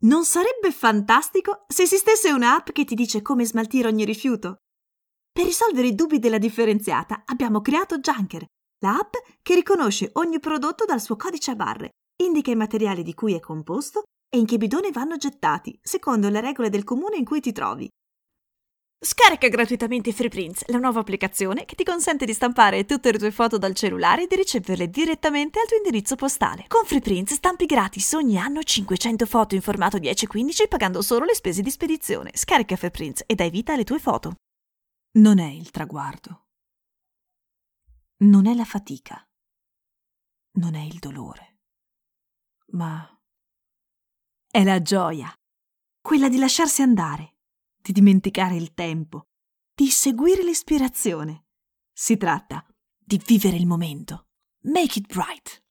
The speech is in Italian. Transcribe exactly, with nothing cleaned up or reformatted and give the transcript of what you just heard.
Non sarebbe fantastico se esistesse un'app che ti dice come smaltire ogni rifiuto? Per risolvere i dubbi della differenziata abbiamo creato Junker, la app che riconosce ogni prodotto dal suo codice a barre, indica i materiali di cui è composto e in che bidone vanno gettati, secondo le regole del comune in cui ti trovi. Scarica gratuitamente FreePrints, la nuova applicazione che ti consente di stampare tutte le tue foto dal cellulare e di riceverle direttamente al tuo indirizzo postale. Con FreePrints stampi gratis ogni anno cinquecento foto in formato dieci quindici pagando solo le spese di spedizione. Scarica FreePrints e dai vita alle tue foto. Non è il traguardo. Non è la fatica. Non è il dolore. Ma è la gioia. Quella di lasciarsi andare. Di dimenticare il tempo, di seguire l'ispirazione. Si tratta di vivere il momento. Make it right.